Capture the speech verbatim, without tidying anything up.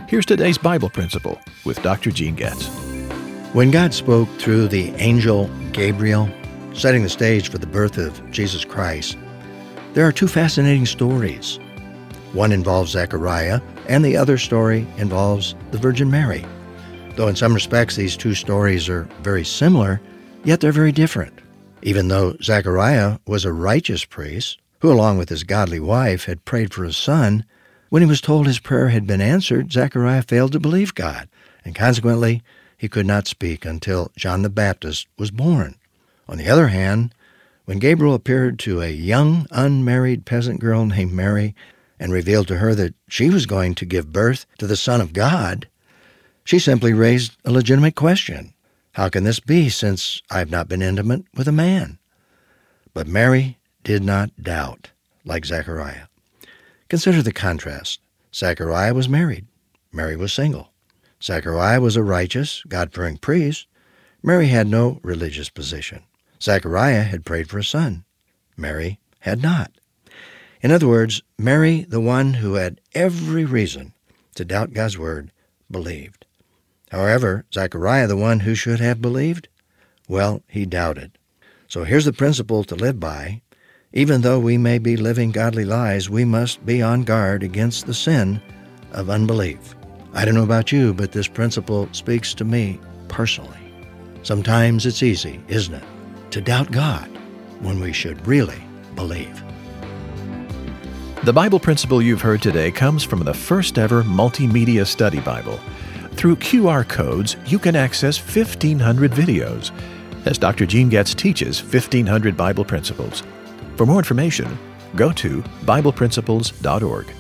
Here's today's Bible principle with Doctor Gene Getz. When God spoke through the angel Gabriel, setting the stage for the birth of Jesus Christ, there are two fascinating stories. One involves Zechariah, and the other story involves the Virgin Mary. Though in some respects these two stories are very similar, yet they're very different. Even though Zechariah was a righteous priest, who along with his godly wife had prayed for a son, when he was told his prayer had been answered, Zechariah failed to believe God, and consequently he could not speak until John the Baptist was born. On the other hand, when Gabriel appeared to a young, unmarried peasant girl named Mary and revealed to her that she was going to give birth to the Son of God, she simply raised a legitimate question. How can this be, since I have not been intimate with a man? But Mary did not doubt, like Zechariah. Consider the contrast. Zechariah was married. Mary was single. Zechariah was a righteous, God-fearing priest. Mary had no religious position. Zechariah had prayed for a son. Mary had not. In other words, Mary, the one who had every reason to doubt God's word, believed. However, Zechariah, the one who should have believed, well, he doubted. So here's the principle to live by. Even though we may be living godly lives, we must be on guard against the sin of unbelief. I don't know about you, but this principle speaks to me personally. Sometimes it's easy, isn't it, to doubt God when we should really believe. The Bible principle you've heard today comes from the first ever multimedia study Bible. Through Q R codes, you can access fifteen hundred videos as Doctor Gene Getz teaches fifteen hundred Bible principles. For more information, go to Bible Principles dot org.